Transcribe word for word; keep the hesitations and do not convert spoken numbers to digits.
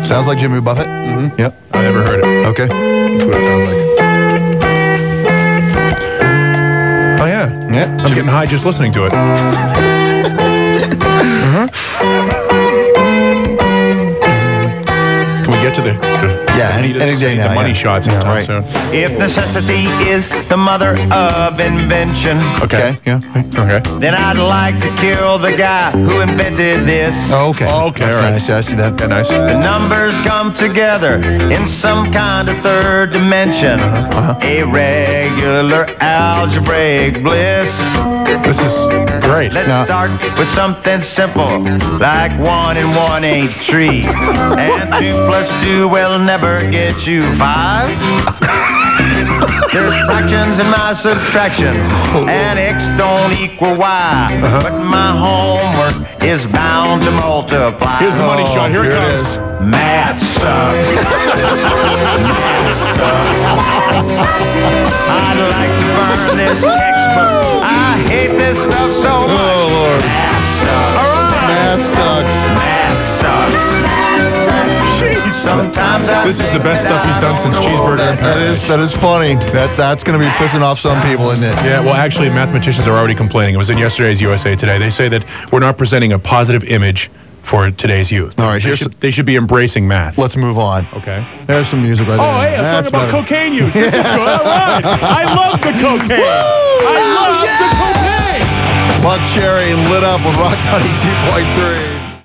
Sounds like Jimmy Buffett. Mm-hmm. Yep. I never heard it. Okay. That's what it sounds like. Oh, yeah. Yeah. I'm getting high just listening to it. Uh-huh. Can we get to the, the Yeah, any- the, any day the now, money yeah. shots Yeah, anytime right. soon? If necessity is the mother of invention, Okay. Okay. Yeah. Okay. then I'd like to kill the guy who invented this. Oh, okay. Okay, That's all right. nice. Yeah, I see that. Yeah, nice. The numbers come together in some kind of third dimension. Uh-huh. A regular algebraic bliss. This is great. Let's No. start with something simple, like one and one ain't three. And two plus two will never get you five. There's fractions in my subtraction, and x don't equal y. But my homework is bound to multiply. Here's the money Oh, shot. Here, here it it comes. is. Math sucks. Math sucks. I'd like to burn this textbook. I hate this stuff so much. Oh, Lord. Math sucks. Math sucks. Math sucks. Sometimes I This is the think best that stuff he's I done since know Cheeseburger that in That Paradise. is that is funny. That that's going to be pissing off some people, isn't it? Yeah, well, actually, mathematicians are already complaining. It was in yesterday's U S A Today. They say that we're not presenting a positive image for today's youth. All right, they here's should, they should be embracing math. Let's move on. Okay. There's some music right there. Oh, hey, a song That's about better. cocaine use. This is good. All right. I love the cocaine. I love the cocaine. Buck Cherry lit up with Rock ninety-two point three.